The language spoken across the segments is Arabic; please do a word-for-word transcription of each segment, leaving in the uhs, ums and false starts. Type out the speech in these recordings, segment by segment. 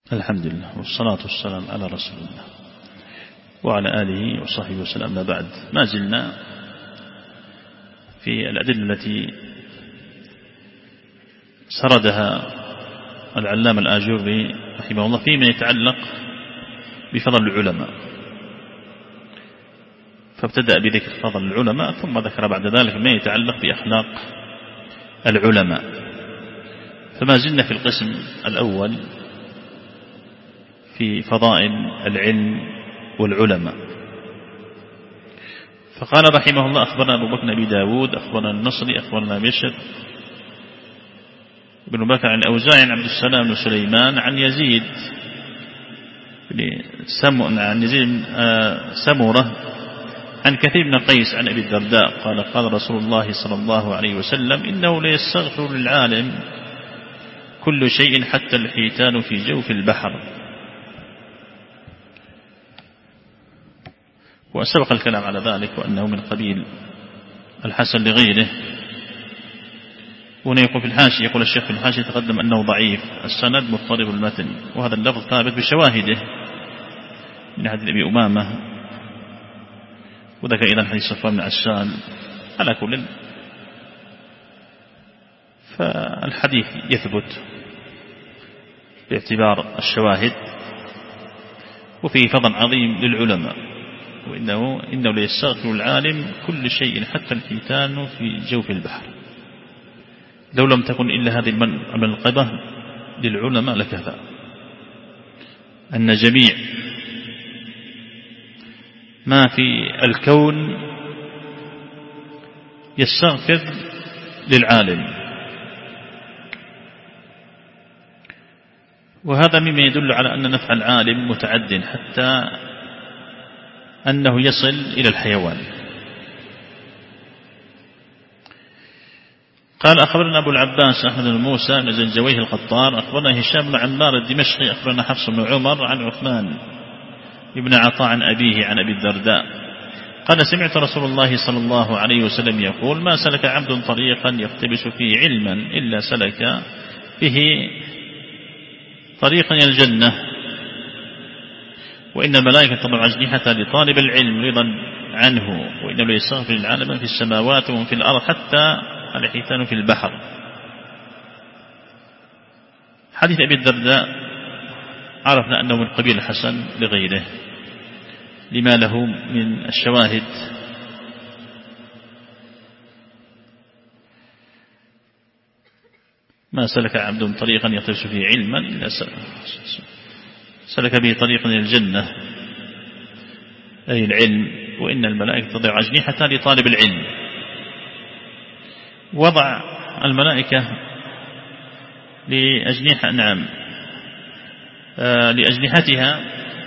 الحمد لله والصلاة والسلام على رسول الله وعلى آله وصحبه وسلم. ما بعد، ما زلنا في الأدلة التي سردها العلامة الآجري رحمه الله فيما يتعلق بفضل العلماء، فابتدأ بذكر فضل العلماء ثم ذكر بعد ذلك ما يتعلق بأخلاق العلماء. فما زلنا في القسم الأول في فضائل العلم والعلماء. فقال رحمه الله: أخبرنا أبو بكر بن داود، أخبرنا النصري، أخبرنا بشر بن بكر عن أوزاعي عن عبد السلام بن سليمان عن يزيد بن عن يزيد سمرة عن كثير بن قيس عن أبي الدرداء قال: قال رسول الله صلى الله عليه وسلم: إنه ليستغفر للعالم كل شيء حتى الحيتان في جوف البحر. وسبق الكلام على ذلك وأنه من قبيل الحسن لغيره. هنا يقول في الحاشية، يقول الشيخ في الحاشية: تقدم أنه ضعيف السند مضطرب المتن، وهذا اللفظ ثابت بشواهده من حديث أبي أمامة، وذكر إلى حديث صفوان بن عسال. على كل فالحديث يثبت باعتبار الشواهد، وفيه فضل عظيم للعلماء، وإنه إنه ليستغفر العالم كل شيء حتى الحيتان في جوف البحر. لو لم تكن إلا هذه المنقبة للعلماء لكفى أن جميع ما في الكون يستغفر للعالم، وهذا مما يدل على أن نفع العالم متعد حتى أنه يصل إلى الحيوان. قال: أخبرنا أبو العباس أحمد بن موسى بن زنجويه القطار، أخبرنا هشام بن عمار الدمشقي، أخبرنا حفص بن عمر عن عثمان ابن عطاء عن أبيه عن أبي الدرداء قال: سمعت رسول الله صلى الله عليه وسلم يقول: ما سلك عبد طريقا يقتبس فيه علما إلا سلك به طريقا إلى الجنة، وإن الملائكة تضع أجنحتها لطالب العلم رضا عنه، وإنه ليستغفر العالم في السماوات وفي الأرض حتى الحيتان في البحر. حديث أبي الدرداء عرفنا أنه من قبيل الحسن لغيره لما له من الشواهد. ما سلك عبد طريقا يقتبس فيه علما إلا سلك به طريقا إلى الجنة، أي العلم، وإن الملائكة تضع أجنحتها لطالب العلم. وضع الملائكة لأجنحة نعم آه لأجنحتها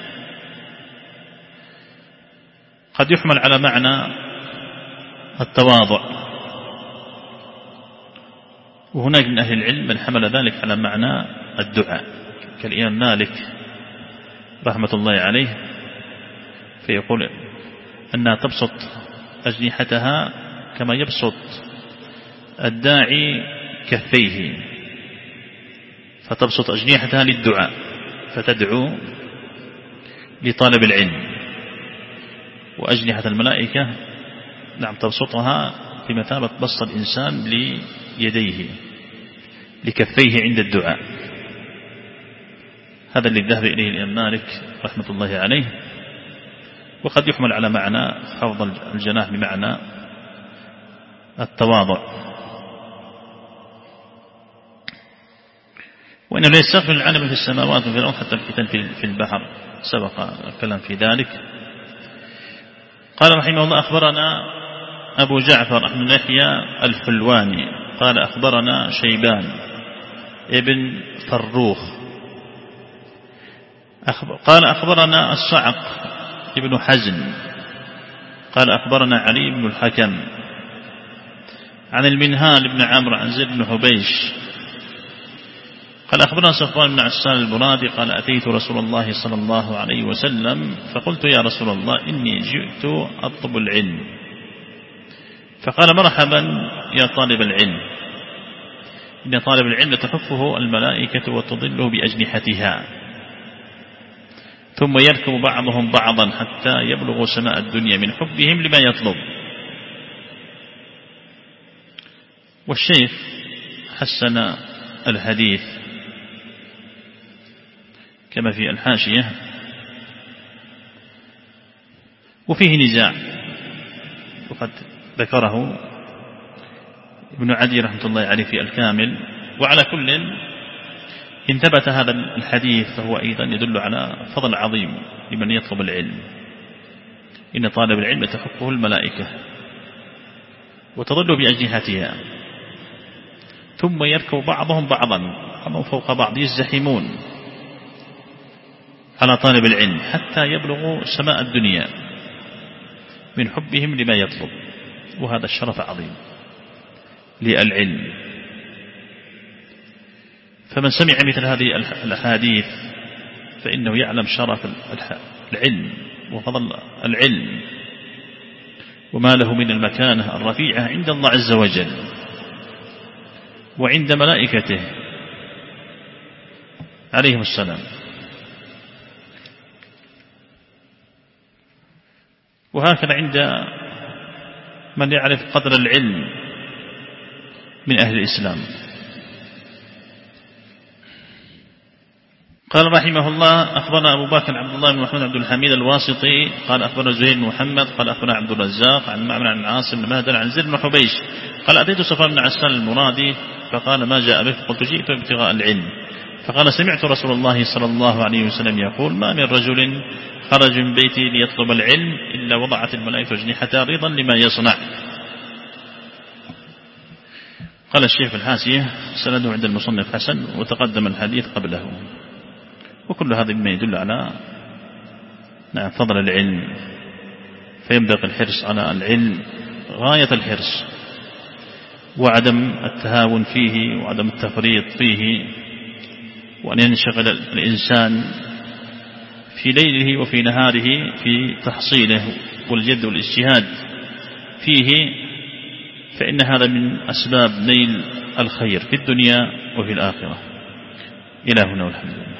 قد يحمل على معنى التواضع، وهناك من أهل العلم من حمل ذلك على معنى الدعاء كالإمام مالك رحمة الله عليه، فيقول أنها تبسط أجنحتها كما يبسط الداعي كفيه، فتبسط أجنحتها للدعاء فتدعو لطالب العلم. وأجنحة الملائكة نعم تبسطها بمثابة بسط الإنسان ليديه لكفيه عند الدعاء. هذا اللي ذهب إليه الإمام مالك رحمة الله عليه. وقد يحمل على معنى خفض الجناح بمعنى التواضع. وإنه لا يستغفر العالم في السماوات وفي الأرض حتى الحيتان في البحر، سبق الكلام في ذلك. قال رحمه الله: أخبرنا أبو جعفر أحمد يحيى الحلواني قال: أخبرنا شيبان ابن فروخ قال: أخبرنا الصعق ابن حزم قال: أخبرنا علي بن الحكم عن المنهال بن عمرو عن زيد بن حبيش قال: أخبرنا صفوان بن عسال البرادي قال: أتيت رسول الله صلى الله عليه وسلم فقلت: يا رسول الله، إني جئت أطلب العلم. فقال: مرحبا يا طالب العلم، إن طالب العلم تحفه الملائكة وتظله بأجنحتها ثم يركب بعضهم بعضا حتى يبلغوا سماء الدنيا من حبهم لما يطلب. والشيخ حسن الحديث كما في الحاشية، وفيه نزاع وقد ذكره ابن عدي رحمة الله عليه في الكامل. وعلى كل إن ثبت هذا الحديث فهو أيضا يدل على فضل عظيم لمن يطلب العلم. إن طالب العلم تحفه الملائكة وتظل بأجنحتها، ثم يركب بعضهم بعضا بعضهم فوق بعض يزدحمون على طالب العلم حتى يبلغوا سماء الدنيا من حبهم لما يطلب. وهذا الشرف عظيم للعلم. فمن سمع مثل هذه الأحاديث فإنه يعلم شرف العلم وفضل العلم وما له من المكانة الرفيعة عند الله عز وجل وعند ملائكته عليهم السلام. وهكذا عند من يعرف قدر العلم من أهل الإسلام. قال رحمه الله: أخبرنا أبو بكر عبد الله بن محمد عبد الحميد الواسطي قال أخبرنا زهير بن محمد قال أخبرنا عبد الرزاق عن معمر عن عاصم بن مهدل عن زيد بن حبيش قال أتيت صفوان بن عسال المرادي فقال: ما جاء بك؟ قلت: جئت ابتغاء العلم. فقال: سمعت رسول الله صلى الله عليه وسلم يقول: ما من رجل خرج من بيتي ليطلب العلم إلا وضعت الملائكة أجنحتها رضا لما يصنع. قال الشيخ في الحاشية: سنده عند المصنف حسن، وتقدم الحديث قبله. وكل هذا مما يدل على نعم فضل العلم، فينبغي الحرص على العلم غاية الحرص وعدم التهاون فيه وعدم التفريط فيه، وأن ينشغل الإنسان في ليله وفي نهاره في تحصيله والجد والاجتهاد فيه، فإن هذا من أسباب نيل الخير في الدنيا وفي الآخرة. إلى هنا والحمد لله.